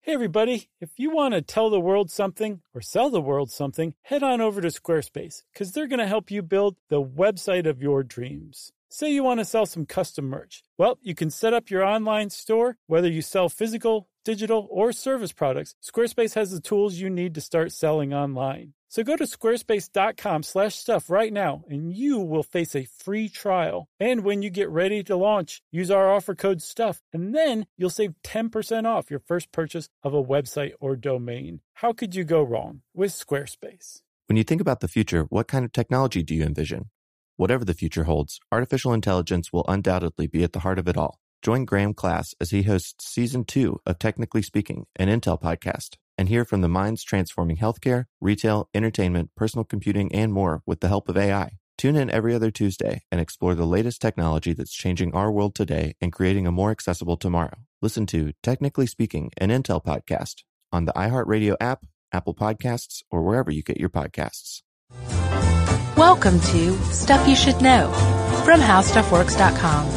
Hey everybody, if you want to tell the world something or sell the world something, head on over to Squarespace because they're going to help you build the website of your dreams. Say you want to sell some custom merch. Well, you can set up your online store, whether you sell physical, digital, or service products. Squarespace has the tools you need to start selling online. So go to squarespace.com/stuff right now and you will face a free trial. And when you get ready to launch, use our offer code STUFF and then you'll save 10% off your first purchase of a website or domain. How could you go wrong with Squarespace? When you think about the future, what kind of technology do you envision? Whatever the future holds, artificial intelligence will undoubtedly be at the heart of it all. Join Graham Class as he hosts Season 2 of Technically Speaking, an Intel podcast, and hear from the minds transforming healthcare, retail, entertainment, personal computing, and more with the help of AI. Tune in every other Tuesday and explore the latest technology that's changing our world today and creating a more accessible tomorrow. Listen to Technically Speaking, an Intel podcast on the iHeartRadio app, Apple Podcasts, or wherever you get your podcasts. Welcome to Stuff You Should Know from HowStuffWorks.com.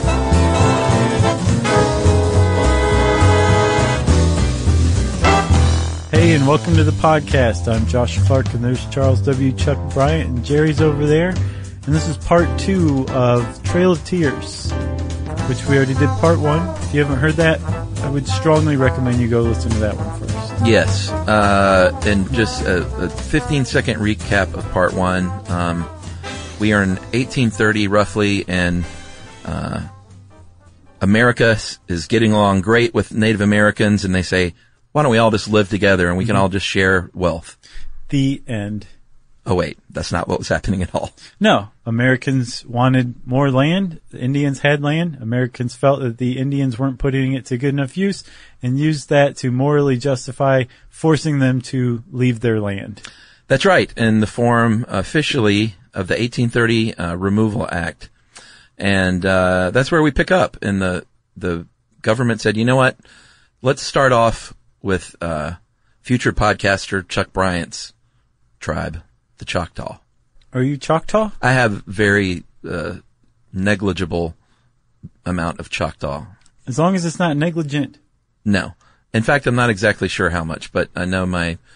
Hey, and welcome to the podcast. I'm Josh Clark, and there's Charles W. Chuck Bryant, and Jerry's over there. And this is part 2 of Trail of Tears, which we already did part 1. If you haven't heard that, I would strongly recommend you go listen to that one first. Yes, and just a 15-second recap of part 1. We are in 1830 roughly, and America is getting along great with Native Americans, and they say, why don't we all just live together and we can all just share wealth? The end. Oh, wait, that's not what was happening at all. No, Americans wanted more land. The Indians had land. Americans felt that the Indians weren't putting it to good enough use and used that to morally justify forcing them to leave their land. That's right, in the form officially of the 1830 Removal Act. And that's where we pick up. And the government said, you know what, let's start off with future podcaster Chuck Bryant's tribe, the Choctaw. Are you Choctaw? I have very negligible amount of Choctaw. As long as it's not negligent. No. In fact, I'm not exactly sure how much, but I know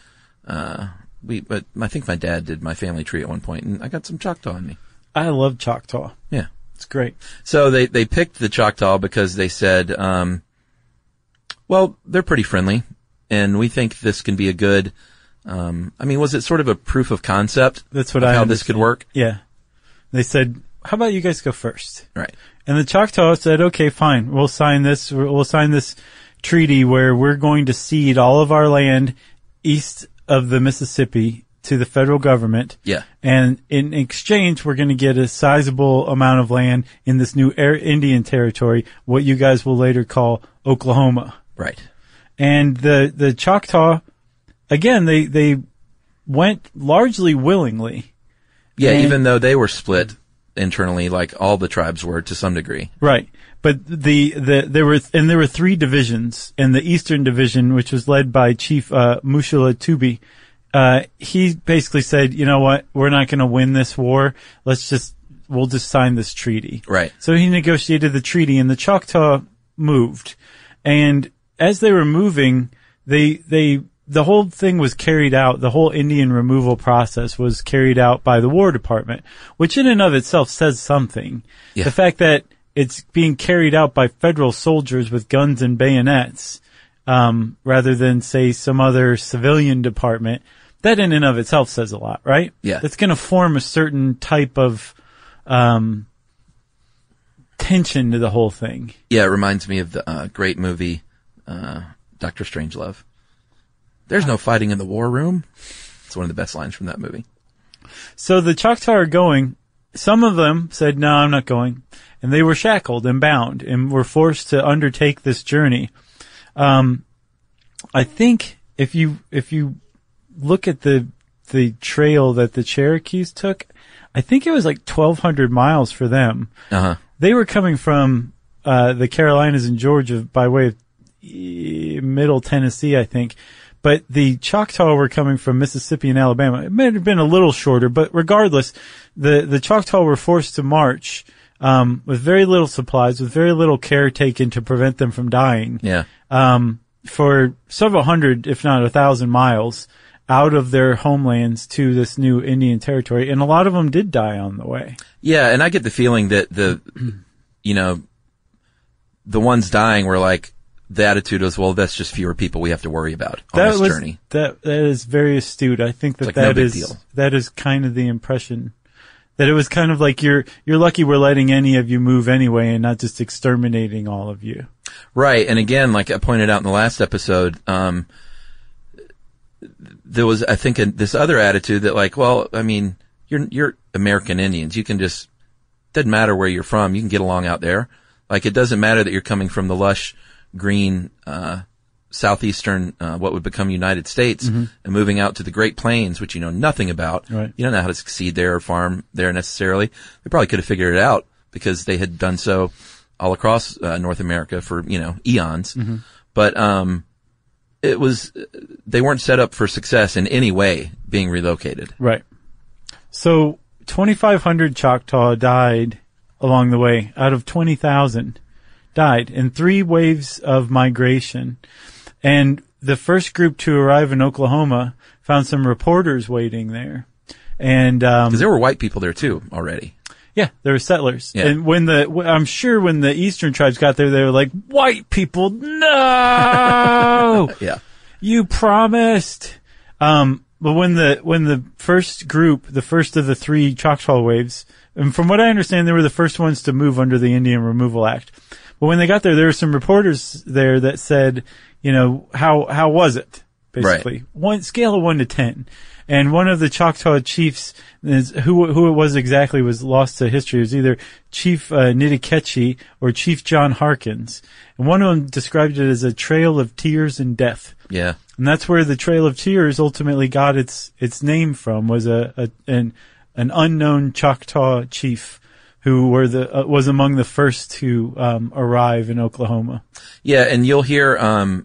but I think my dad did my family tree at one point, and I got some Choctaw in me. I love Choctaw. Yeah. It's great. So they picked the Choctaw because they said, well, they're pretty friendly, and we think this can be a good, was it sort of a proof of concept? That's what how this could work? Yeah. They said, how about you guys go first? Right. And the Choctaw said, okay, fine. We'll sign this treaty where we're going to cede all of our land east of the Mississippi to the federal government. Yeah. And in exchange, we're going to get a sizable amount of land in this new Indian territory, what you guys will later call Oklahoma. Right. And the Choctaw, again, they went largely willingly. Yeah, even though they were split internally, like all the tribes were to some degree. Right. But there were 3 divisions, and the Eastern Division, which was led by Chief Mushula Tubi, he basically said, you know what, we're not going to win this war. We'll just sign this treaty. Right. So he negotiated the treaty, and the Choctaw moved. And as they were moving, the whole thing was carried out. The whole Indian removal process was carried out by the War Department, which in and of itself says something. Yeah. The fact that it's being carried out by federal soldiers with guns and bayonets, rather than, say, some other civilian department, that in and of itself says a lot, right? Yeah. It's going to form a certain type of tension to the whole thing. Yeah, it reminds me of the great movie Dr. Strangelove. There's no fighting in the war room. It's one of the best lines from that movie. So the Choctaw are going. Some of them said, no, I'm not going. And they were shackled and bound and were forced to undertake this journey. I think if you look at the trail that the Cherokees took, I think it was like 1,200 miles for them. Uh-huh. They were coming from the Carolinas and Georgia by way of middle Tennessee, I think. But the Choctaw were coming from Mississippi and Alabama. It may have been a little shorter, but regardless, the Choctaw were forced to march with very little supplies, with very little care taken to prevent them from dying. Yeah. for several hundred, if not 1,000 miles out of their homelands to this new Indian territory. And a lot of them did die on the way. Yeah. And I get the feeling that the ones dying were like, the attitude was, well, that's just fewer people we have to worry about on this journey. That is very astute. I think that that is kind of the impression. That it was kind of like you're lucky we're letting any of you move anyway and not just exterminating all of you. Right. And again, like I pointed out in the last episode, there was, I think, this other attitude that like, well, I mean, you're American Indians. You can just, doesn't matter where you're from. You can get along out there. Like it doesn't matter that you're coming from the lush, green, southeastern, what would become United States and moving out to the Great Plains, which you know nothing about. Right. You don't know how to succeed there or farm there necessarily. They probably could have figured it out because they had done so all across North America for, eons. But they weren't set up for success in any way being relocated. Right. So 2,500 Choctaw died along the way out of 20,000. Died in 3 waves of migration. And the first group to arrive in Oklahoma found some reporters waiting there. And, because there were white people there too already. Yeah, there were settlers. Yeah. And I'm sure when the eastern tribes got there, they were like, white people, no! Yeah. You promised. But when the first group, the first of the 3 Choctaw waves, and from what I understand, they were the first ones to move under the Indian Removal Act. But when they got there were some reporters there that said, how was it? Basically. Right. Scale of 1 to 10. And one of the Choctaw chiefs, who it was exactly was lost to history. It was either Chief Nitikechi or Chief John Harkins. And one of them described it as a trail of tears and death. Yeah. And that's where the Trail of Tears ultimately got its name from, was an unknown Choctaw chief who was among the first to arrive in Oklahoma. Yeah, and you'll hear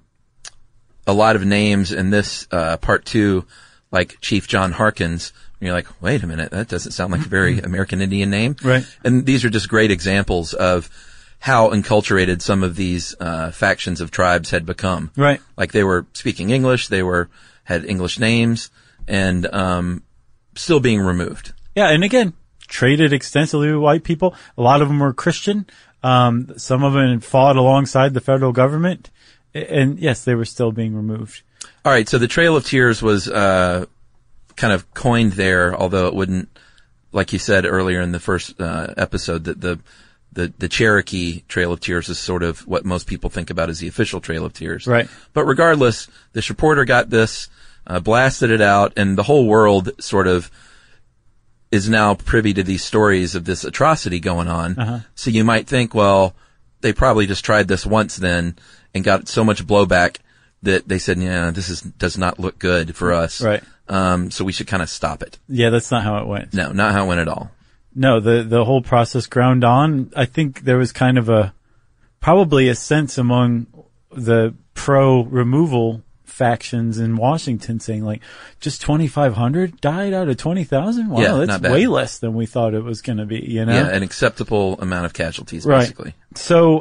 a lot of names in this part 2, like Chief John Harkins. And you're like, wait a minute, that doesn't sound like a very American Indian name. Right. And these are just great examples of how enculturated some of these factions of tribes had become. Right. Like they were speaking English, they had English names, and still being removed. Yeah, and again, traded extensively with white people. A lot of them were Christian. Some of them fought alongside the federal government. And yes, they were still being removed. All right, so the Trail of Tears was kind of coined there, although it wouldn't, like you said earlier in the first episode, that the Cherokee Trail of Tears is sort of what most people think about as the official Trail of Tears. Right. But regardless, this reporter got this, blasted it out, and the whole world sort of is now privy to these stories of this atrocity going on. Uh-huh. So you might think, well, they probably just tried this once then and got so much blowback that they said, yeah, this does not look good for us. Right. So we should kind of stop it. Yeah, that's not how it went. No, not how it went at all. No, the whole process ground on. I think there was kind of probably a sense among the pro-removal factions in Washington saying like, just 2,500 died out of 20,000? Wow, yeah, that's way less than we thought it was going to be, Yeah, an acceptable amount of casualties, right. basically. So,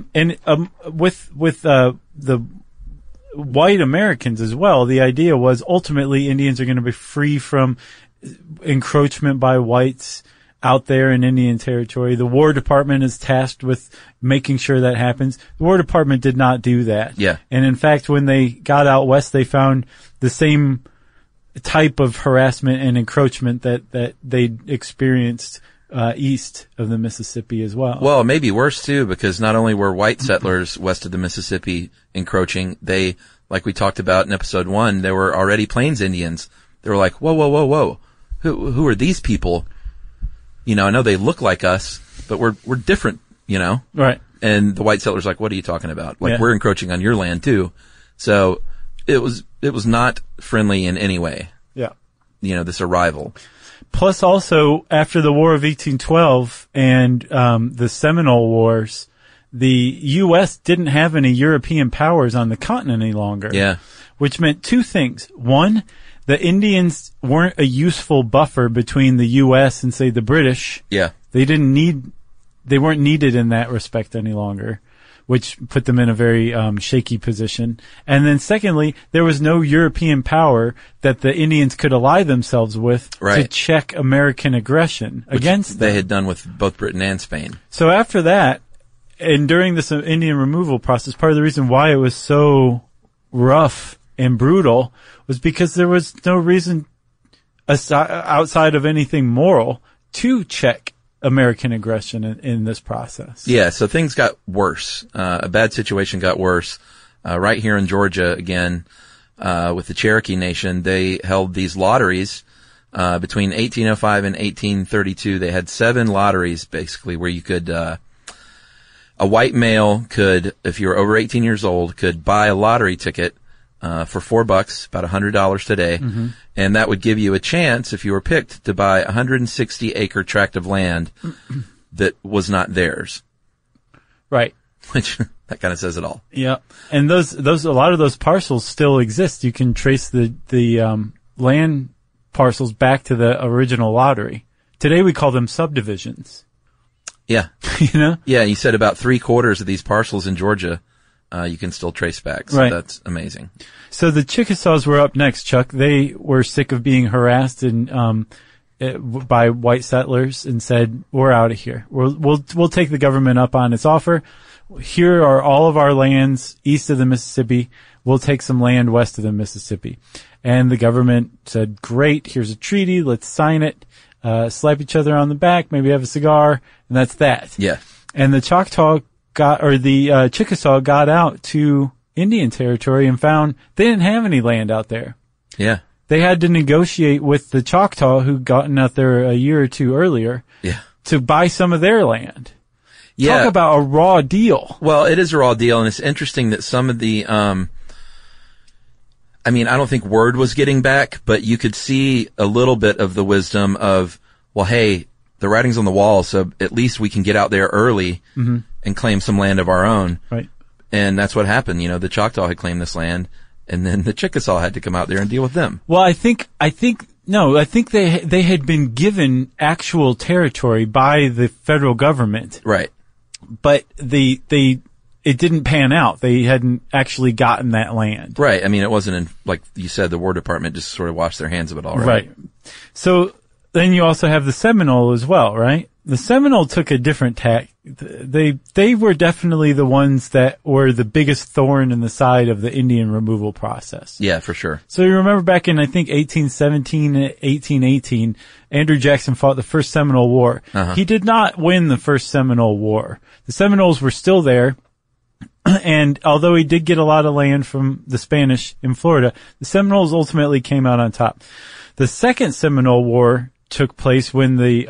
with the white Americans as well, the idea was ultimately Indians are going to be free from encroachment by whites out there in Indian territory. The War Department is tasked with making sure that happens. The War Department did not do that. Yeah. And in fact, when they got out west, they found the same type of harassment and encroachment that they experienced east of the Mississippi as well. Well, maybe worse too, because not only were white settlers west of the Mississippi encroaching, they, like we talked about in episode 1, there were already Plains Indians. They were like, whoa. Who are these people? I know they look like us, but we're different, Right. And the white settlers like, what are you talking about? Like, Yeah. we're encroaching on your land too. So it was not friendly in any way. Yeah. This arrival. Plus also, after the War of 1812 and the Seminole Wars, the U.S. didn't have any European powers on the continent any longer. Yeah. Which meant 2 things. One, the Indians weren't a useful buffer between the U.S. and, say, the British. Yeah. They weren't needed in that respect any longer. which put them in a very shaky position. And then secondly, there was no European power that the Indians could ally themselves with to check American aggression against them. They had done with both Britain and Spain. So after that, and during this Indian removal process, part of the reason why it was so rough and brutal was because there was no reason outside of anything moral to check American aggression in this process. Yeah, so things got worse. A bad situation got worse. Right here in Georgia, again, with the Cherokee Nation, they held these lotteries between 1805 and 1832. They had 7 lotteries, basically, where you could a white male could, if you were over 18 years old, could buy a lottery ticket for $4, about $100 today. Mm-hmm. And that would give you a chance, if you were picked, to buy a 160-acre tract of land that was not theirs. Right. Which, that kind of says it all. Yeah. And those, a lot of those parcels still exist. You can trace the land parcels back to the original lottery. Today we call them subdivisions. Yeah. You know? Yeah, you said about 3/4 of these parcels in Georgia you can still trace back. So that's amazing. So the Chickasaws were up next, Chuck. They were sick of being harassed by white settlers and said, "We're out of here. We'll take the government up on its offer. Here are all of our lands east of the Mississippi. We'll take some land west of the Mississippi." And the government said, "Great. Here's a treaty. Let's sign it. Slap each other on the back. Maybe have a cigar, and that's that." Yeah. And the Chickasaw got out to Indian territory and found they didn't have any land out there. Yeah. They had to negotiate with the Choctaw, who'd gotten out there a year or two earlier, to buy some of their land. Yeah. Talk about a raw deal. Well, it is a raw deal, and it's interesting that some of the, I don't think word was getting back, but you could see a little bit of the wisdom of, well, hey, the writing's on the wall, so at least we can get out there early and claim some land of our own. Right. And that's what happened. You know, the Choctaw had claimed this land, and then the Chickasaw had to come out there and deal with them. Well, I think they had been given actual territory by the federal government. Right. But it didn't pan out. They hadn't actually gotten that land. Right. I mean, it wasn't in, like you said, the War Department just sort of washed their hands of it all, right? Right. So then you also have the Seminole as well, right? The Seminole took a different tack. They were definitely the ones that were the biggest thorn in the side of the Indian removal process. Yeah, for sure. So you remember back in, I think, 1817, 1818, Andrew Jackson fought the First Seminole War. Uh-huh. He did not win the First Seminole War. The Seminoles were still there. And although he did get a lot of land from the Spanish in Florida, the Seminoles ultimately came out on top. The Second Seminole War took place when the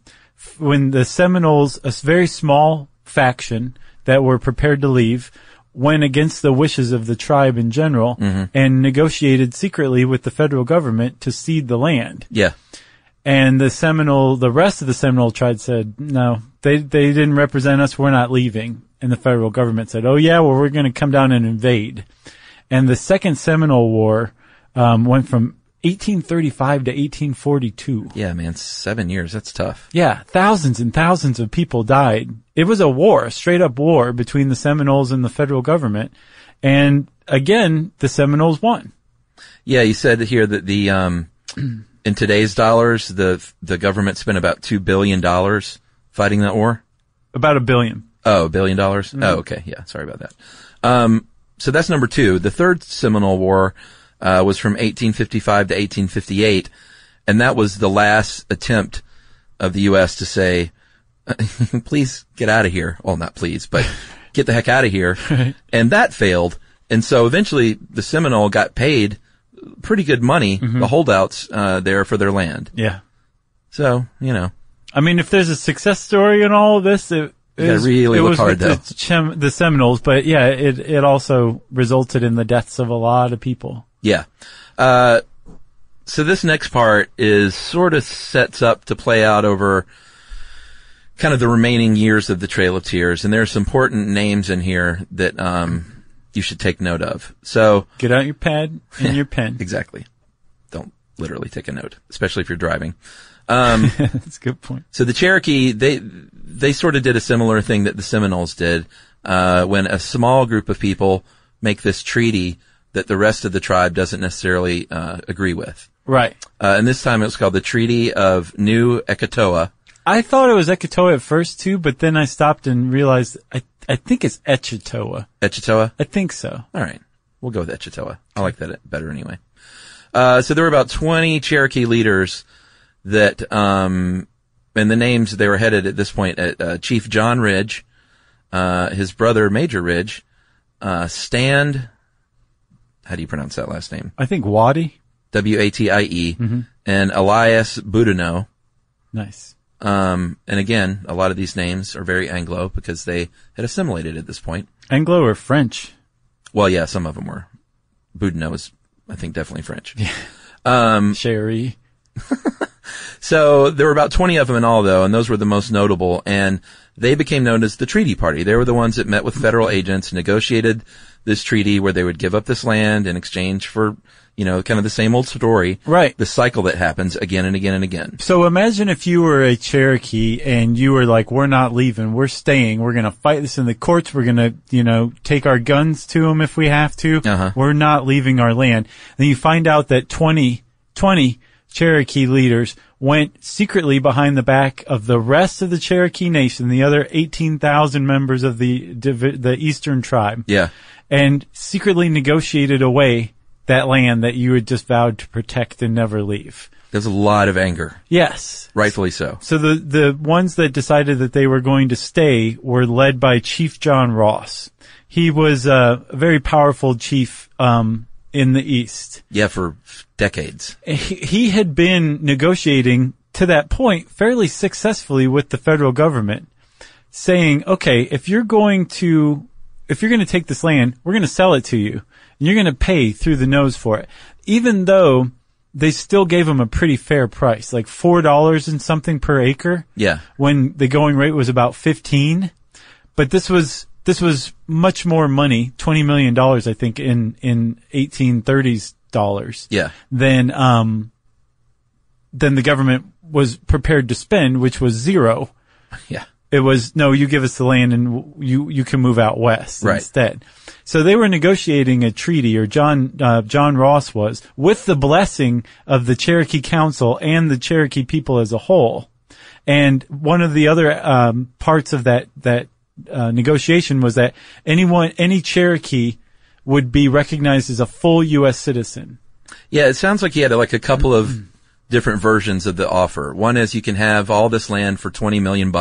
Seminoles, a very small faction that were prepared to leave, went against the wishes of the tribe in general and negotiated secretly with the federal government to cede the land. Yeah. And the rest of the Seminole tribe said, no, they didn't represent us. We're not leaving. And the federal government said, oh yeah, well, we're going to come down and invade. And the Second Seminole War, went from 1835 to 1842. Yeah, man, 7 years. That's tough. Yeah, thousands and thousands of people died. It was a war, a straight up war between the Seminoles and the federal government. And again, the Seminoles won. Yeah, you said here that the, in today's dollars, the government spent about $2 billion fighting that war. About $1 billion. Oh, $1 billion? Mm-hmm. Oh, okay. Yeah, sorry about that. So that's number 2. The Third Seminole War was from 1855 to 1858, and that was the last attempt of the U.S. to say, please get out of here. Well, not please, but get the heck out of here. And that failed. And so eventually the Seminole got paid pretty good money, the holdouts there for their land. Yeah. So, you know. I mean, if there's a success story in all of this, it was hard, though. The Seminoles, but yeah, it also resulted in the deaths of a lot of people. Yeah. So this next part is sort of sets up to play out over kind of the remaining years of the Trail of Tears, and there's some important names in here that you should take note of. So get out your pad and your pen. Exactly. Don't literally take a note, especially if you're driving. That's a good point. So the Cherokee, they sort of did a similar thing that the Seminoles did. when a small group of people make this treaty that the rest of the tribe doesn't necessarily agree with. Right. And this time it was called the Treaty of New Ekatoa. I thought it was Ekatoa at first too, but then I stopped and realized I think it's Echetoa. Echetoa? I think so. All right. We'll go with Echetoa. I like that better anyway. So there were about 20 Cherokee leaders that, and the names they were headed at this point at, Chief John Ridge, his brother Major Ridge, Stand, how do you pronounce that last name? I think Watie. W-A-T-I-E, and Elias Boudinot. Nice. And again, a lot of these names are very Anglo because they had assimilated at this point. Anglo or French? Well, yeah, some of them were. Boudinot is, I think, definitely French. Sherry. So there were about 20 of them in all, though, and those were the most notable, and they became known as the Treaty Party. They were the ones that met with federal agents, negotiated this treaty where they would give up this land in exchange for, kind of the same old story. Right. The cycle that happens again and again and again. So imagine if you were a Cherokee and you were like, we're not leaving, we're staying, we're going to fight this in the courts, we're going to, take our guns to them if we have to. We're not leaving our land. Then you find out that 20 Cherokee leaders went secretly behind the back of the rest of the Cherokee Nation, the other 18,000 members of the Eastern Tribe. Yeah. And secretly negotiated away that land that you had just vowed to protect and never leave. There's a lot of anger. Yes. Rightfully so. So the ones that decided that they were going to stay were led by Chief John Ross. He was a very powerful chief, in the East. Yeah, for decades. He had been negotiating to that point fairly successfully with the federal government, saying, okay, if you're going to take this land, we're going to sell it to you, and you're going to pay through the nose for it. Even though they still gave him a pretty fair price, like $4 and something per acre. Yeah. When the going rate was about 15. But this was much more money, $20 million, I think, in 1830s dollars. Yeah. Than the government was prepared to spend, which was zero. Yeah. It was, no, you give us the land and you can move out west instead. So they were negotiating a treaty, or John Ross was, with the blessing of the Cherokee Council and the Cherokee people as a whole. And one of the other, parts of that negotiation was that any Cherokee would be recognized as a full U.S. citizen. Yeah, it sounds like he had like a couple of different versions of the offer. One is you can have all this land for $20 million,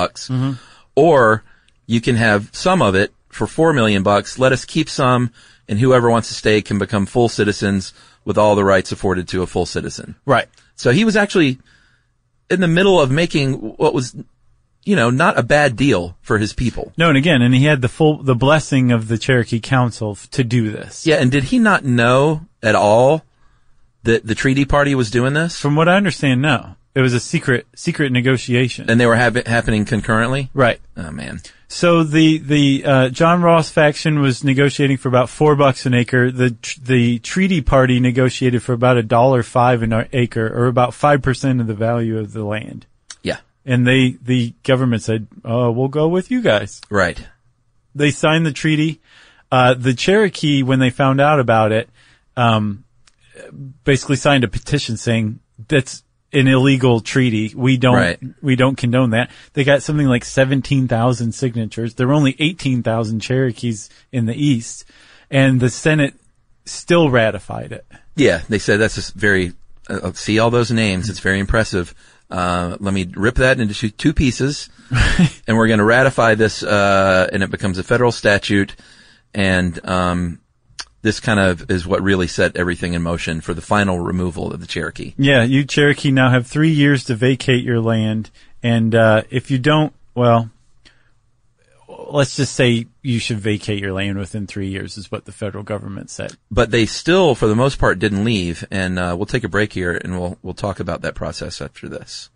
or you can have some of it for $4 million. Let us keep some, and whoever wants to stay can become full citizens with all the rights afforded to a full citizen. Right. So he was actually in the middle of making what was, not a bad deal for his people. No, and he had the blessing of the Cherokee Council to do this. Yeah, and did he not know at all that the Treaty Party was doing this? From what I understand, no. It was a secret negotiation. And they were happening concurrently? Right. Oh, man. So the John Ross faction was negotiating for about $4 an acre. The Treaty Party negotiated for about $1.05 an acre, or about 5% of the value of the land. Yeah. And the government said, "Oh, we'll go with you guys." Right. They signed the treaty. The Cherokee, when they found out about it, basically signed a petition saying that's an illegal treaty. We don't condone that. They got something like 17,000 signatures. There were only 18,000 Cherokees in the East, and the Senate still ratified it. Yeah, they said that's just very, see all those names. It's very impressive. Let me rip that into two pieces, and we're going to ratify this, and it becomes a federal statute. And, this kind of is what really set everything in motion for the final removal of the Cherokee. Yeah, you Cherokee now have 3 years to vacate your land. And, if you don't, well, let's just say you should vacate your land within 3 years is what the federal government said. But they still, for the most part, didn't leave. And, we'll take a break here and we'll talk about that process after this.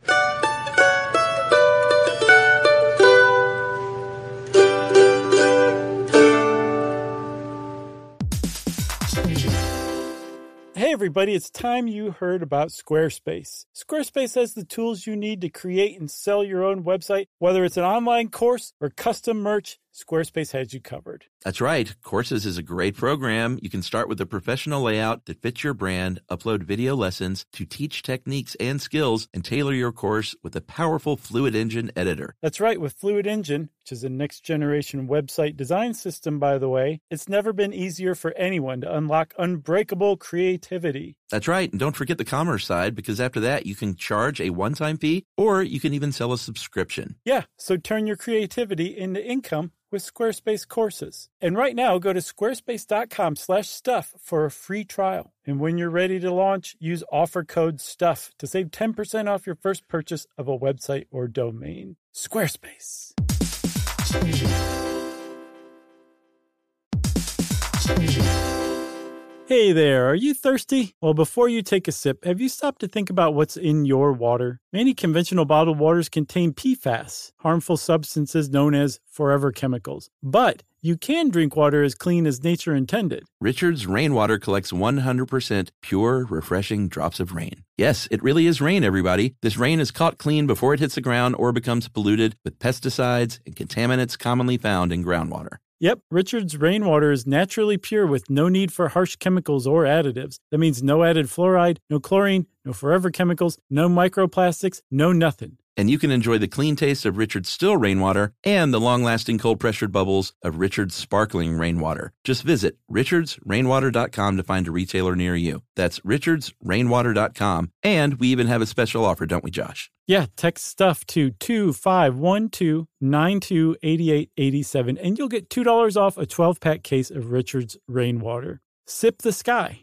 Hey everybody, it's time you heard about Squarespace. Squarespace has the tools you need to create and sell your own website, whether it's an online course or custom merch. Squarespace has you covered. That's right. Courses is a great program. You can start with a professional layout that fits your brand, upload video lessons to teach techniques and skills, and tailor your course with a powerful Fluid Engine editor. That's right. With Fluid Engine, which is a next-generation website design system, by the way, it's never been easier for anyone to unlock unbreakable creativity. That's right. And don't forget the commerce side, because after that, you can charge a one-time fee, or you can even sell a subscription. Yeah, so turn your creativity into income with Squarespace courses. And right now, go to squarespace.com/stuff for a free trial. And when you're ready to launch, use offer code STUFF to save 10% off your first purchase of a website or domain. Squarespace. Hey there, are you thirsty? Well, before you take a sip, have you stopped to think about what's in your water? Many conventional bottled waters contain PFAS, harmful substances known as forever chemicals. But you can drink water as clean as nature intended. Richard's Rainwater collects 100% pure, refreshing drops of rain. Yes, it really is rain, everybody. This rain is caught clean before it hits the ground or becomes polluted with pesticides and contaminants commonly found in groundwater. Yep, Richard's Rainwater is naturally pure with no need for harsh chemicals or additives. That means no added fluoride, no chlorine, no forever chemicals, no microplastics, no nothing. And you can enjoy the clean taste of Richard's still rainwater and the long-lasting cold-pressured bubbles of Richard's sparkling rainwater. Just visit richardsrainwater.com to find a retailer near you. That's richardsrainwater.com. And we even have a special offer, don't we, Josh? Yeah, text STUFF to 2512928887 and you'll get $2 off a 12-pack case of Richard's Rainwater. Sip the sky.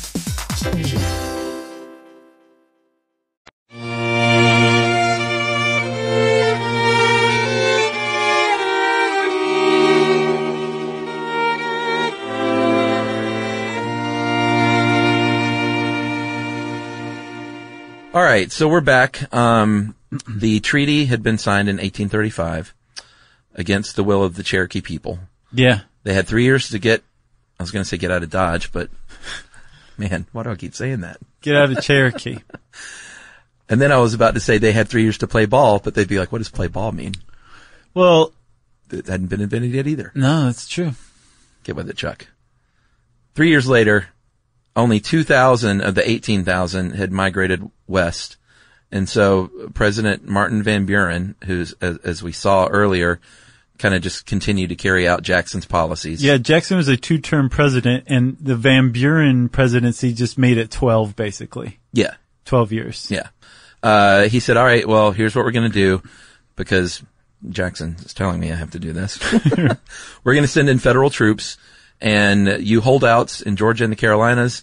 All right, so we're back. The treaty had been signed in 1835 against the will of the Cherokee people. Yeah. They had 3 years to get out of Dodge, but man, why do I keep saying that? Get out of Cherokee. And then I was about to say they had 3 years to play ball, but they'd be like, what does play ball mean? Well, It hadn't been invented yet either. no, that's true. Get with it, Chuck. 3 years later, only 2,000 of the 18,000 had migrated west. And so President Martin Van Buren, who's, as we saw earlier, kind of just continued to carry out Jackson's policies. Yeah, Jackson was a 2-term president, and the Van Buren presidency just made it 12, basically. Yeah. 12 years. Yeah. He said, all right, well, here's what we're going to do, because Jackson is telling me I have to do this. We're going to send in federal troops, and you holdouts in Georgia and the Carolinas,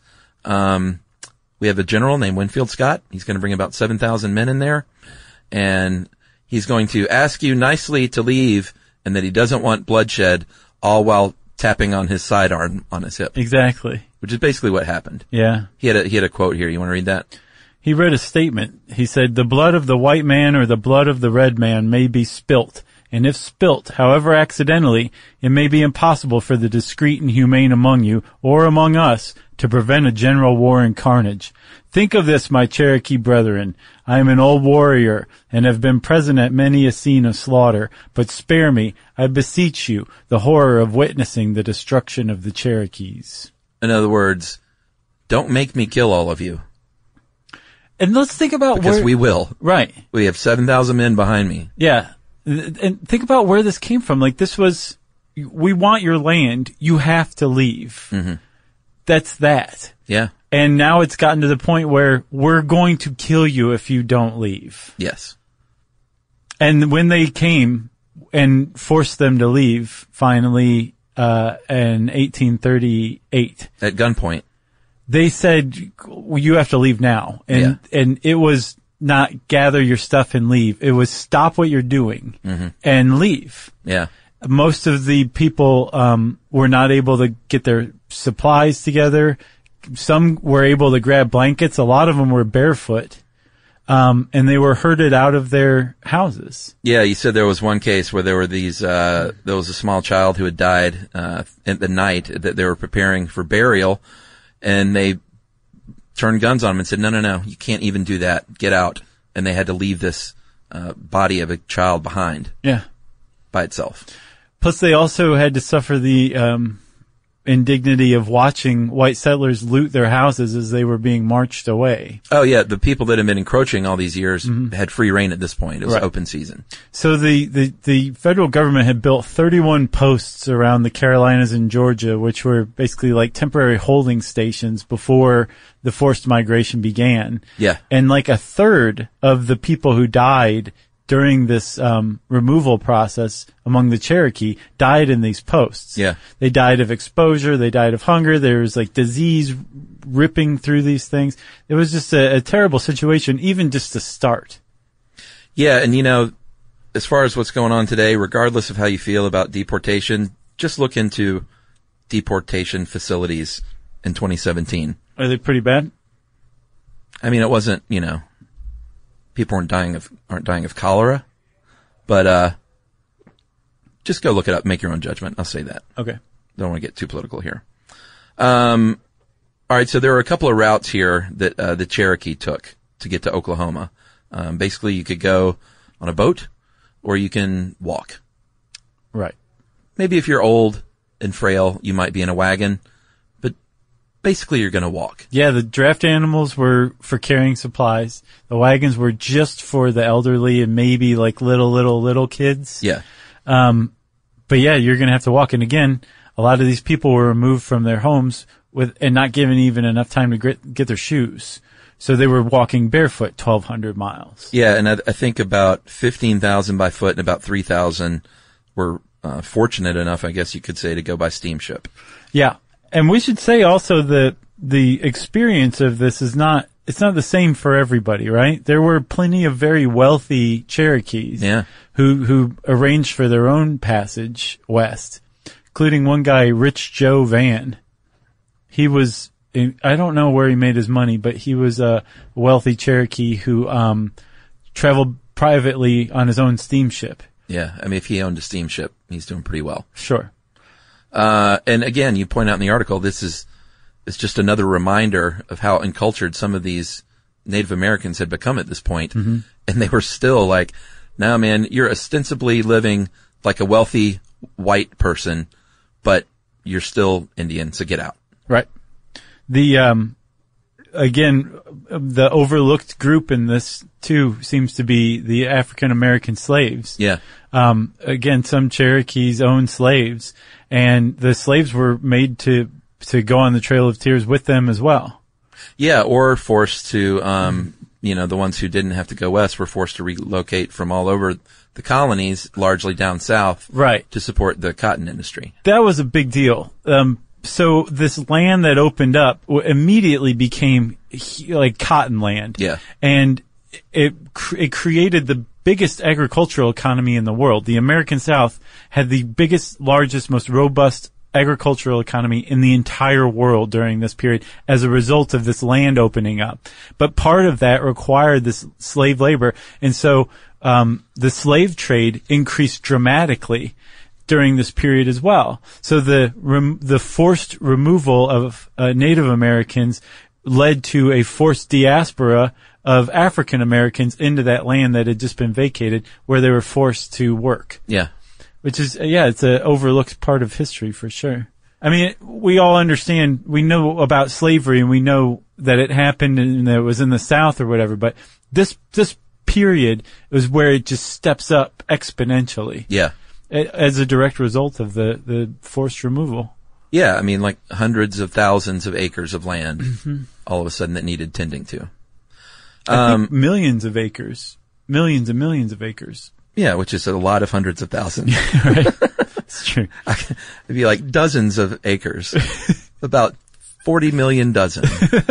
we have a general named Winfield Scott. He's going to bring about 7,000 men in there, and he's going to ask you nicely to leave and that he doesn't want bloodshed, all while tapping on his sidearm on his hip. Exactly. Which is basically what happened. Yeah. He had a quote here. You want to read that? He read a statement. He said, "The blood of the white man or the blood of the red man may be spilt, and if spilt, however accidentally, it may be impossible for the discreet and humane among you, or among us, to prevent a general war and carnage. Think of this, my Cherokee brethren. I am an old warrior, and have been present at many a scene of slaughter, but spare me, I beseech you, the horror of witnessing the destruction of the Cherokees." In other words, don't make me kill all of you. And let's think about because we will. Right. We have 7,000 men behind me. Yeah. And think about where this came from. Like, this was, we want your land, you have to leave. Mm-hmm. That's that. Yeah. And now it's gotten to the point where we're going to kill you if you don't leave. Yes. And when they came and forced them to leave, finally, in 1838. At gunpoint. They said, well, you have to leave now. And, and it was not gather your stuff and leave. It was stop what you're doing and leave. Yeah. Most of the people, were not able to get their supplies together. Some were able to grab blankets. A lot of them were barefoot. And they were herded out of their houses. Yeah, you said there was one case where there were these, there was a small child who had died, at the night that they were preparing for burial. And they turned guns on him and said, no, you can't even do that. Get out. And they had to leave this body of a child behind. Yeah. By itself. Plus, they also had to suffer the indignity of watching white settlers loot their houses as they were being marched away. Oh yeah, the people that had been encroaching all these years had free reign at this point. It was open season. So the federal government had built 31 posts around the Carolinas and Georgia, which were basically like temporary holding stations before the forced migration began. Yeah. And like a third of the people who died during this removal process among the Cherokee died in these posts. Yeah. They died of exposure. They died of hunger. There was like disease ripping through these things. It was just a terrible situation, even just to start. Yeah. And as far as what's going on today, regardless of how you feel about deportation, just look into deportation facilities in 2017. Are they pretty bad? I mean, it wasn't, people aren't dying of cholera, but just go look it up, make your own judgment. I'll say that. Okay. Don't want to get too political here. All right, so there are a couple of routes here that the Cherokee took to get to Oklahoma. Basically, you could go on a boat, or you can walk. Right. Maybe if you're old and frail, you might be in a wagon, but basically you're going to walk. Yeah, the draft animals were for carrying supplies. The wagons were just for the elderly and maybe like little kids. Yeah. But yeah, you're going to have to walk. And again, a lot of these people were removed from their homes and not given even enough time to get their shoes. So they were walking barefoot 1,200 miles. Yeah, and I think about 15,000 by foot and about 3,000 were fortunate enough, I guess you could say, to go by steamship. Yeah. And we should say also that the experience of this it's not the same for everybody, right? There were plenty of very wealthy Cherokees who arranged for their own passage west, including one guy, Rich Joe Van. He was, I don't know where he made his money, but he was a wealthy Cherokee who traveled privately on his own steamship. Yeah, I mean, if he owned a steamship, he's doing pretty well. Sure. And again, you point out in the article, it's just another reminder of how uncultured some of these Native Americans had become at this point. Mm-hmm. And they were still like, no, man, you're ostensibly living like a wealthy white person, but you're still Indian, so get out. Right. Again, the overlooked group in this too seems to be the African American slaves. Yeah. Again, some Cherokees owned slaves, and the slaves were made to go on the Trail of Tears with them as well. Yeah, or forced to, the ones who didn't have to go west were forced to relocate from all over the colonies, largely down south, right, to support the cotton industry. That was a big deal. So this land that opened up immediately became like cotton land. Yeah. And it created the biggest agricultural economy in the world. The American South had the biggest, largest, most robust agricultural economy in the entire world during this period as a result of this land opening up. But part of that required this slave labor. And so the slave trade increased dramatically during this period as well. So the forced removal of Native Americans led to a forced diaspora of African Americans into that land that had just been vacated, where they were forced to work. Yeah. Which is, it's an overlooked part of history for sure. I mean, we all understand, we know about slavery and we know that it happened and that it was in the South or whatever, but this period was where it just steps up exponentially. Yeah. As a direct result of the forced removal. Yeah, I mean, like hundreds of thousands of acres of land, all of a sudden that needed tending to. I think millions of acres. Millions and millions of acres. Yeah, which is a lot of hundreds of thousands. Right. It's true. It'd be like dozens of acres. About 40 million dozen.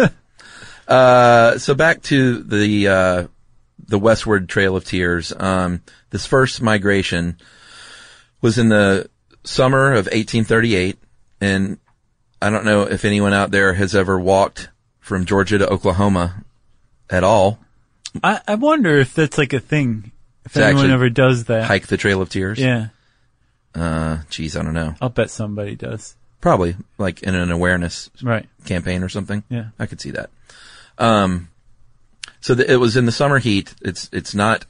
So back to the westward Trail of Tears. This first migration was in the summer of 1838, and I don't know if anyone out there has ever walked from Georgia to Oklahoma at all. I wonder if that's like a thing. If anyone ever does that. Hike the Trail of Tears? Yeah. Geez, I don't know. I'll bet somebody does. Probably, like in an awareness campaign or something. Yeah. I could see that. So it was in the summer heat. It's not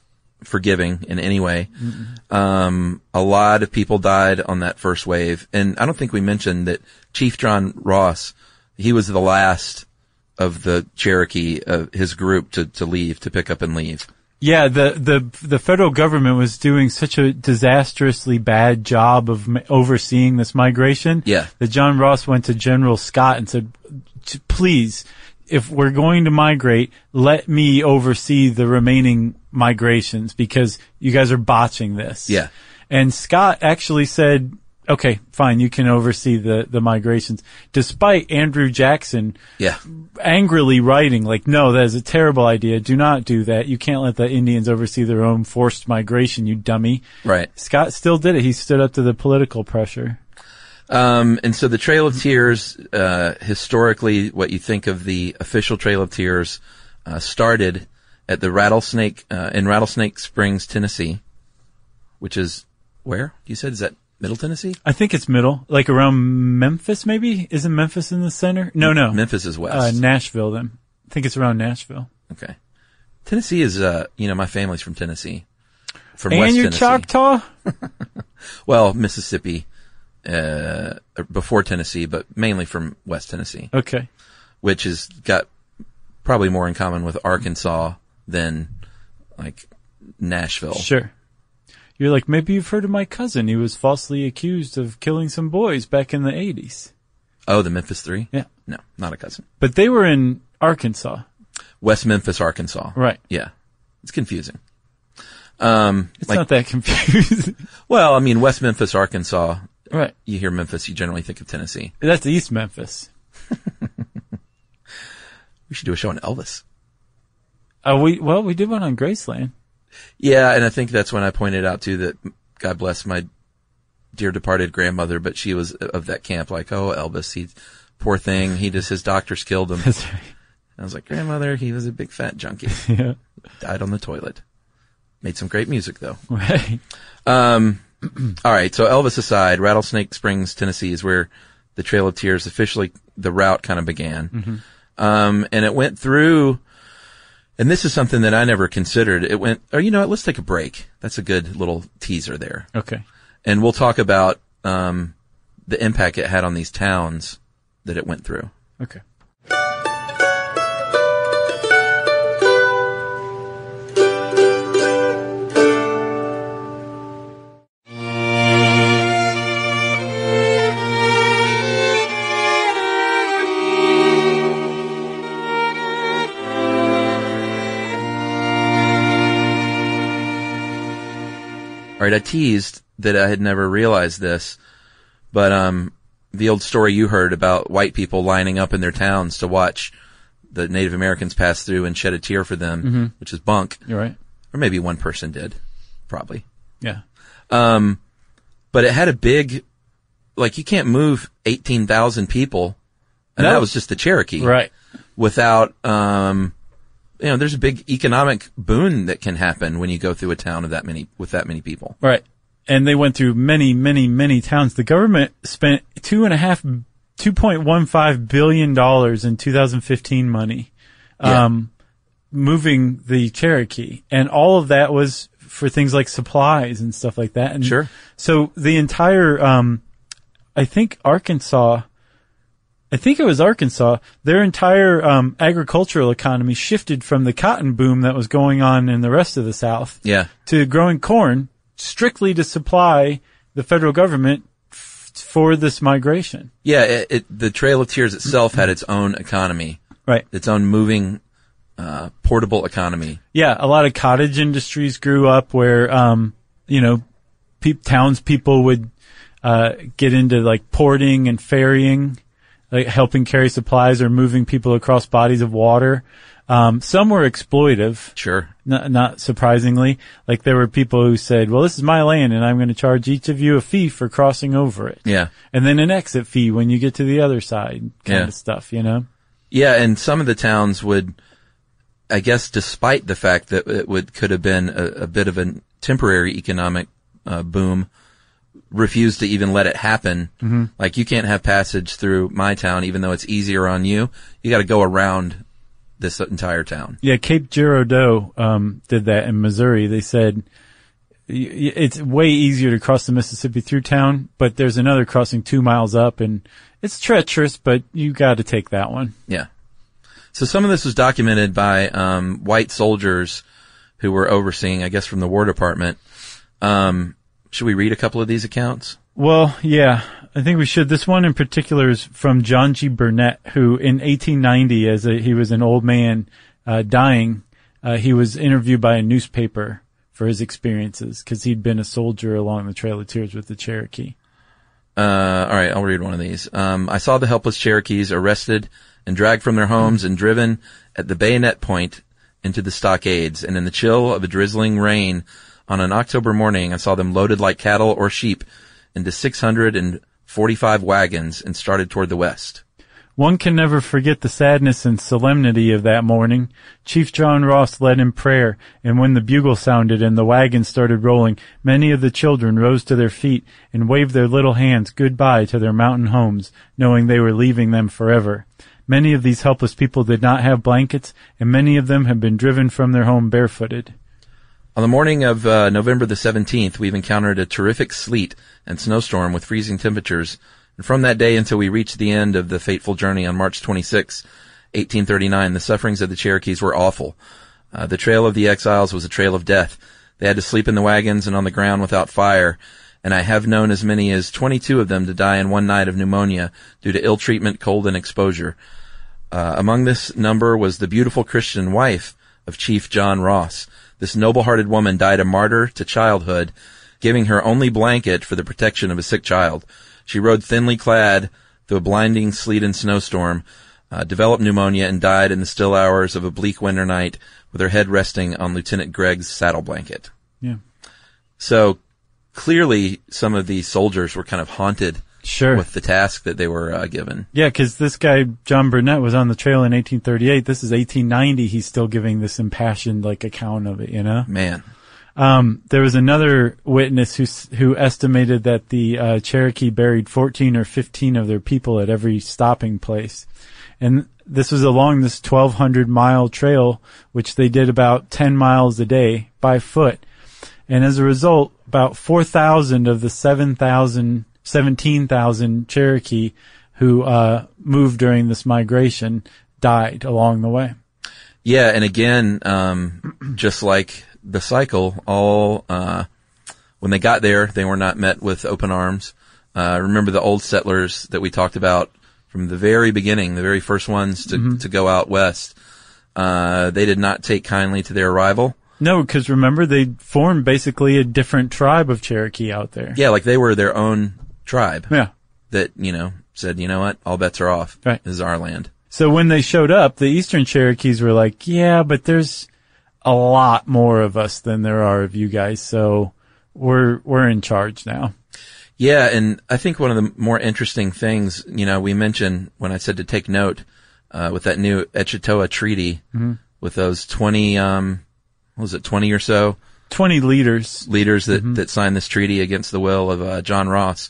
forgiving in any way. A lot of people died on that first wave. And I don't think we mentioned that Chief John Ross, he was the last of the Cherokee, his group to leave, to pick up and leave. Yeah, the federal government was doing such a disastrously bad job of overseeing this migration. Yeah. That John Ross went to General Scott and said, please, if we're going to migrate, let me oversee the remaining migrations because you guys are botching this. Yeah. And Scott actually said, okay, fine, you can oversee the migrations, despite Andrew Jackson angrily writing, like, no, that is a terrible idea. Do not do that. You can't let the Indians oversee their own forced migration, you dummy. Right. Scott still did it. He stood up to the political pressure. And so the Trail of Tears, historically, what you think of the official Trail of Tears, started at the Rattlesnake, in Rattlesnake Springs, Tennessee, which is where? You said, is that Middle Tennessee? I think it's middle, like around Memphis, maybe? Isn't Memphis in the center? No. Memphis is west. Nashville, then. I think it's around Nashville. Okay. Tennessee is, my family's from Tennessee. From and West you're Tennessee. Choctaw? Well, Mississippi, before Tennessee, but mainly from West Tennessee. Okay. Which has got probably more in common with Arkansas than, like, Nashville. Sure. You're like, maybe you've heard of my cousin. He was falsely accused of killing some boys back in the 80s. Oh, the Memphis Three? Yeah. No, not a cousin. But they were in Arkansas. West Memphis, Arkansas. Right. Yeah. It's confusing. It's not that confusing. Well, I mean, West Memphis, Arkansas. Right. You hear Memphis, you generally think of Tennessee. That's East Memphis. We should do a show on Elvis. We did one on Graceland. Yeah, and I think that's when I pointed out, too, that God bless my dear departed grandmother, but she was of that camp, like, oh, Elvis, poor thing, his doctors killed him. That's right. I was like, grandmother, he was a big fat junkie. Yeah. Died on the toilet. Made some great music, though. Right. All right, so Elvis aside, Rattlesnake Springs, Tennessee is where the Trail of Tears officially, the route kind of began. And it went through... And this is something that I never considered. It went, you know what, let's take a break. That's a good little teaser there. Okay. And we'll talk about the impact it had on these towns that it went through. Okay. All right, I teased that I had never realized this, but the old story you heard about white people lining up in their towns to watch the Native Americans pass through and shed a tear for them, which is bunk. You're right. Or maybe one person did, probably. Yeah. But it had a big, like, you can't move 18,000 people, and that was just the Cherokee. Right. Without, there's a big economic boon that can happen when you go through a town with that many people. Right. And they went through many, many, many towns. The government spent $2.15 billion in 2015 money, moving the Cherokee. And all of that was for things like supplies and stuff like that. And sure. So the entire, I think it was Arkansas, their entire agricultural economy shifted from the cotton boom that was going on in the rest of the South to growing corn strictly to supply the federal government for this migration. Yeah, the Trail of Tears itself had its own economy. Right. Its own moving, portable economy. Yeah, a lot of cottage industries grew up where, townspeople would get into like porting and ferrying, like helping carry supplies or moving people across bodies of water. Some were exploitive. Sure. Not surprisingly. Like there were people who said, well, this is my land and I'm going to charge each of you a fee for crossing over it. Yeah. And then an exit fee when you get to the other side kind of stuff, you know? Yeah. And some of the towns would, I guess, despite the fact that could have been a bit of a temporary economic, boom, refused to even let it happen. Mm-hmm. Like you can't have passage through my town, even though it's easier on you. You got to go around this entire town. Yeah, Cape Girardeau did that in Missouri. They said it's way easier to cross the Mississippi through town, but there's another crossing 2 miles up, and it's treacherous, but you got to take that one. Yeah. So some of this was documented by white soldiers who were overseeing, I guess, from the War Department. Should we read a couple of these accounts? Well, yeah, I think we should. This one in particular is from John G. Burnett, who in 1890, he was an old man dying, he was interviewed by a newspaper for his experiences because he'd been a soldier along the Trail of Tears with the Cherokee. All right, I'll read one of these. I saw the helpless Cherokees arrested and dragged from their homes and driven at the bayonet point into the stockades, and in the chill of a drizzling rain on an October morning, I saw them loaded like cattle or sheep into 645 wagons and started toward the west. One can never forget the sadness and solemnity of that morning. Chief John Ross led in prayer, and when the bugle sounded and the wagons started rolling, many of the children rose to their feet and waved their little hands goodbye to their mountain homes, knowing they were leaving them forever. Many of these helpless people did not have blankets, and many of them had been driven from their home barefooted. On the morning of November the 17th, we've encountered a terrific sleet and snowstorm with freezing temperatures. And from that day until we reached the end of the fateful journey on March 26, 1839, the sufferings of the Cherokees were awful. The trail of the exiles was a trail of death. They had to sleep in the wagons and on the ground without fire, and I have known as many as 22 of them to die in one night of pneumonia due to ill treatment, cold, and exposure. Among this number was the beautiful Christian wife of Chief John Ross. This noble-hearted woman died a martyr to childhood, giving her only blanket for the protection of a sick child. She rode thinly clad through a blinding sleet and snowstorm, developed pneumonia, and died in the still hours of a bleak winter night with her head resting on Lieutenant Gregg's saddle blanket. Yeah. So clearly some of these soldiers were kind of haunted with the task that they were given. Yeah, because this guy, John Burnett, was on the trail in 1838. This is 1890. He's still giving this impassioned, account of it, you know? Man. There was another witness who estimated that the Cherokee buried 14 or 15 of their people at every stopping place. And this was along this 1,200-mile trail, which they did about 10 miles a day by foot. And as a result, about 4,000 of the 17,000 Cherokee who moved during this migration died along the way. Yeah, and again, just like the cycle, when they got there, they were not met with open arms. Remember the old settlers that we talked about from the very beginning, the very first ones to go out west. They did not take kindly to their arrival. No, because remember, they formed basically a different tribe of Cherokee out there. Yeah, like they were their own tribe. Yeah. That, said, you know what, all bets are off. Right. This is our land. So when they showed up, the Eastern Cherokees were like, yeah, but there's a lot more of us than there are of you guys, so we're in charge now. Yeah, and I think one of the more interesting things, we mentioned when I said to take note, with that new Etchetoa Treaty, with those 20, 20 or so? 20 leaders that signed this treaty against the will of, John Ross.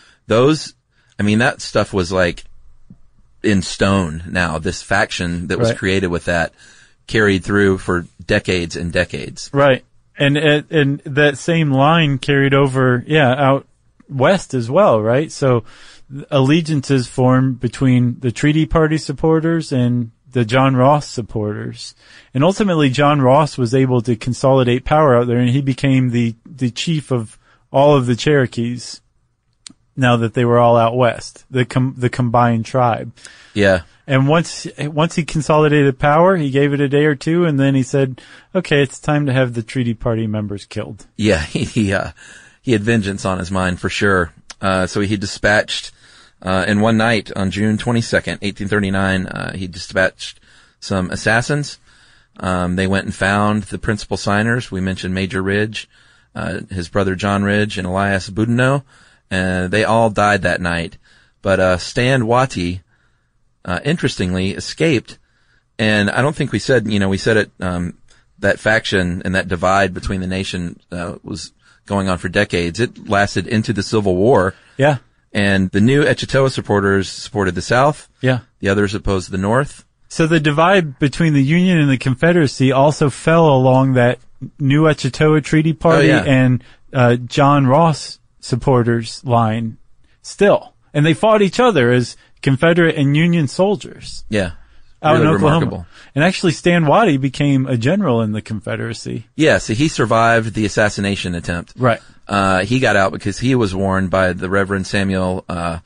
That stuff was like in stone now. This faction that was created with that carried through for decades and decades. Right. And that same line carried over, out west as well, right? So allegiances formed between the Treaty Party supporters and the John Ross supporters. And ultimately John Ross was able to consolidate power out there, and he became the chief of all of the Cherokees now that they were all out west, the combined tribe. Yeah. And once he consolidated power, he gave it a day or two, and then he said, okay, it's time to have the Treaty Party members killed. Yeah, he had vengeance on his mind for sure. So he dispatched, in one night on June 22nd, 1839, he dispatched some assassins. They went and found the principal signers. We mentioned Major Ridge, his brother John Ridge, and Elias Boudinot. They all died that night. But, Stan Watty, interestingly escaped. And I don't think we said it, that faction and that divide between the nation, was going on for decades. It lasted into the Civil War. Yeah. And the new Etchetoa supporters supported the South. Yeah. The others opposed the North. So the divide between the Union and the Confederacy also fell along that New Echetoa Treaty Party and John Ross supporters line still. And they fought each other as Confederate and Union soldiers. Yeah. Out really in Oklahoma. Remarkable. And actually Stan Waddy became a general in the Confederacy. Yeah, so he survived the assassination attempt. Right. He got out because he was warned by the Reverend Samuel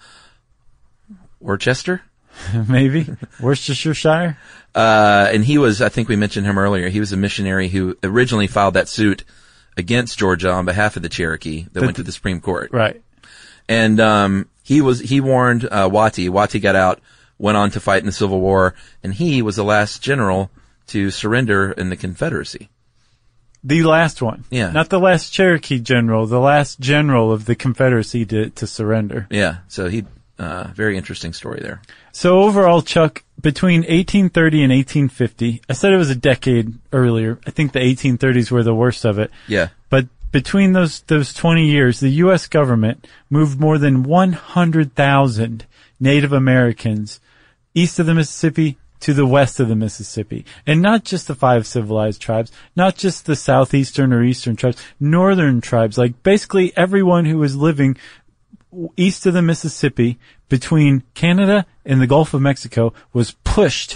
Worcester? Maybe. Worcestershire? And he was, I think we mentioned him earlier, he was a missionary who originally filed that suit against Georgia on behalf of the Cherokee that went to the Supreme Court. Right. And he warned Watty. Watty got out, went on to fight in the Civil War, and he was the last general to surrender in the Confederacy. The last one. Yeah. Not the last Cherokee general, the last general of the Confederacy to surrender. Yeah, so very interesting story there. So overall, Chuck, between 1830 and 1850, I said it was a decade earlier. I think the 1830s were the worst of it. Yeah. But between those 20 years, the U.S. government moved more than 100,000 Native Americans east of the Mississippi to the west of the Mississippi. And not just the 5 civilized tribes, not just the southeastern or eastern tribes, northern tribes, like basically everyone who was living east of the Mississippi between Canada and the Gulf of Mexico was pushed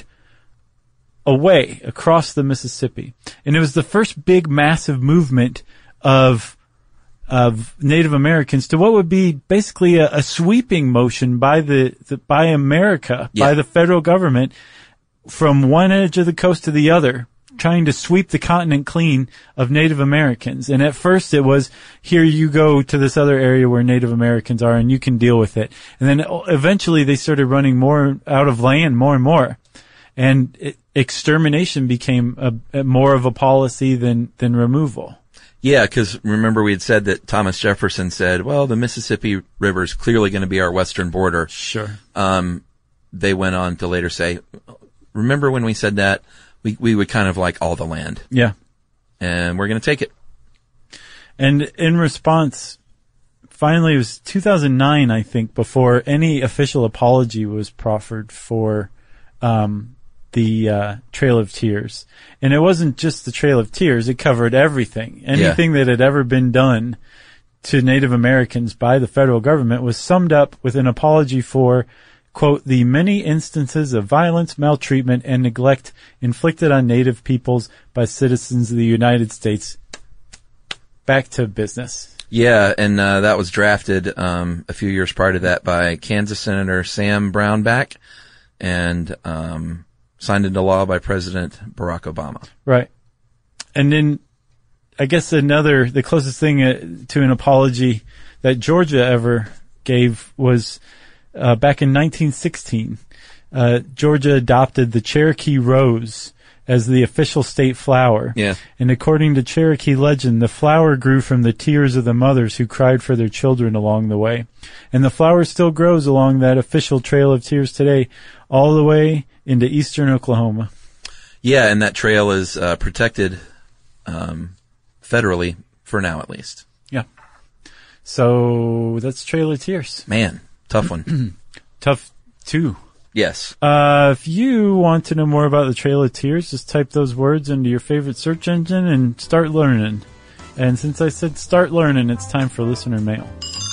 away across the Mississippi. And it was the first big massive movement of Native Americans to what would be basically a sweeping motion by by America, by the federal government from one edge of the coast to the other, trying to sweep the continent clean of Native Americans. And at first it was, here you go to this other area where Native Americans are and you can deal with it. And then eventually they started running more out of land, more and more. And extermination became more of a policy than removal. Yeah, because remember we had said that Thomas Jefferson said, well, the Mississippi River is clearly going to be our western border. Sure. They went on to later say, remember when we said that? We would kind of like all the land. Yeah. And we're going to take it. And in response, finally it was 2009, I think, before any official apology was proffered for the Trail of Tears. And it wasn't just the Trail of Tears, it covered everything. Anything that had ever been done to Native Americans by the federal government was summed up with an apology for, quote, the many instances of violence, maltreatment, and neglect inflicted on Native peoples by citizens of the United States. Back to business. Yeah, and that was drafted a few years prior to that by Kansas Senator Sam Brownback and signed into law by President Barack Obama. Right. And then I guess the closest thing to an apology that Georgia ever gave was back in 1916, Georgia adopted the Cherokee rose as the official state flower. Yeah. And according to Cherokee legend, the flower grew from the tears of the mothers who cried for their children along the way. And the flower still grows along that official Trail of Tears today, all the way into eastern Oklahoma. Yeah, and that trail is protected federally, for now at least. Yeah. So that's Trail of Tears. Man. Tough one. Tough too. Yes. If you want to know more about the Trail of Tears, just type those words into your favorite search engine and start learning. And since I said start learning, it's time for listener mail.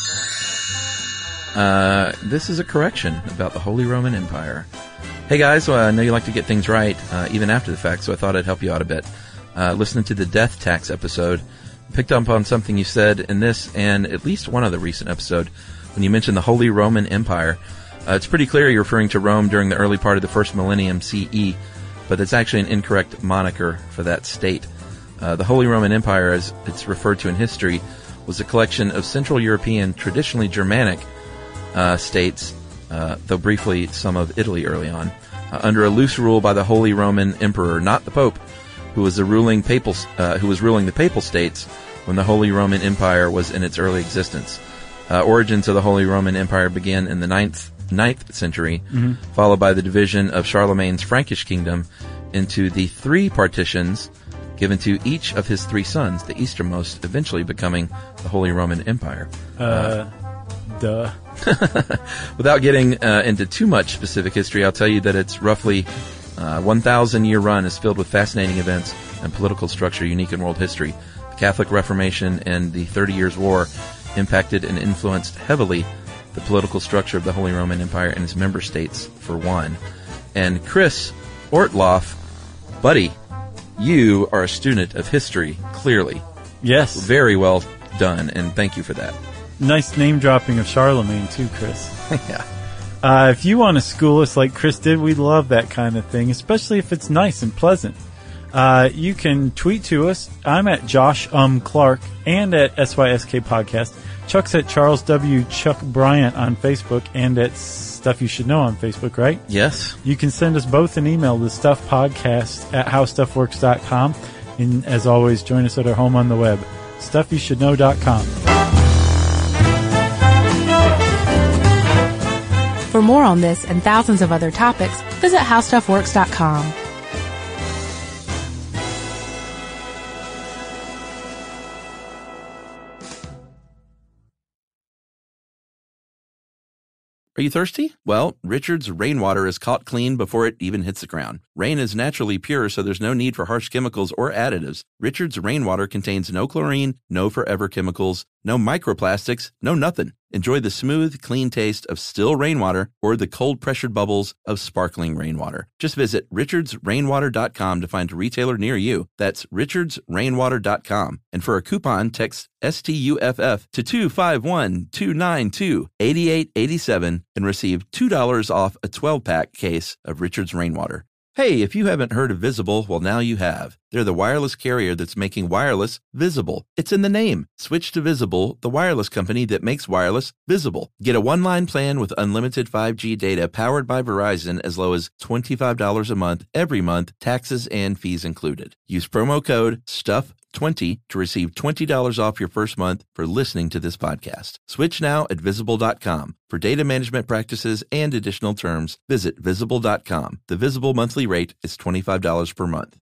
This is a correction about the Holy Roman Empire. Hey guys, I know you like to get things right, even after the fact, so I thought I'd help you out a bit. Listening to the death tax episode, picked up on something you said in this and at least one other recent episode when you mentioned the Holy Roman Empire. It's pretty clear you're referring to Rome during the early part of the first millennium CE, but it's actually an incorrect moniker for that state. The Holy Roman Empire, as it's referred to in history, was a collection of Central European, traditionally Germanic states, though briefly some of Italy early on, under a loose rule by the Holy Roman Emperor, not the Pope, who was ruling the papal states when the Holy Roman Empire was in its early existence. Origins of the Holy Roman Empire began in the 9th century, followed by the division of Charlemagne's Frankish kingdom into the 3 partitions given to each of his 3 sons, the easternmost eventually becoming the Holy Roman Empire. Duh. Without getting into too much specific history, I'll tell you that it's roughly 1,000-year run is filled with fascinating events and political structure unique in world history. The Catholic Reformation and the 30 Years' War impacted and influenced heavily the political structure of the Holy Roman Empire and its member states, for one. And Chris Ortloff, buddy, you are a student of history, clearly. Yes. Very well done, and thank you for that. Nice name dropping of Charlemagne, too, Chris. Yeah. If you want to school us like Chris did, we'd love that kind of thing, especially if it's nice and pleasant. You can tweet to us. I'm at Josh Clark and at SYSK Podcast. Chuck's at Charles W. Chuck Bryant on Facebook and at Stuff You Should Know on Facebook, right? Yes. You can send us both an email to stuffpodcast@howstuffworks.com. And as always, join us at our home on the web, stuffyoushouldknow.com. For more on this and thousands of other topics, visit howstuffworks.com. Are you thirsty? Well, Richard's Rainwater is caught clean before it even hits the ground. Rain is naturally pure, so there's no need for harsh chemicals or additives. Richard's Rainwater contains no chlorine, no forever chemicals, no microplastics, no nothing. Enjoy the smooth, clean taste of still rainwater or the cold-pressured bubbles of sparkling rainwater. Just visit richardsrainwater.com to find a retailer near you. That's richardsrainwater.com. And for a coupon, text STUFF to 251-292-8887 and receive $2 off a 12-pack case of Richard's Rainwater. Hey, if you haven't heard of Visible, well, now you have. They're the wireless carrier that's making wireless visible. It's in the name. Switch to Visible, the wireless company that makes wireless visible. Get a one-line plan with unlimited 5G data powered by Verizon as low as $25 a month every month, taxes and fees included. Use promo code STUFF20 to receive $20 off your first month for listening to this podcast. Switch now at Visible.com. For data management practices and additional terms, visit Visible.com. The Visible monthly rate is $25 per month.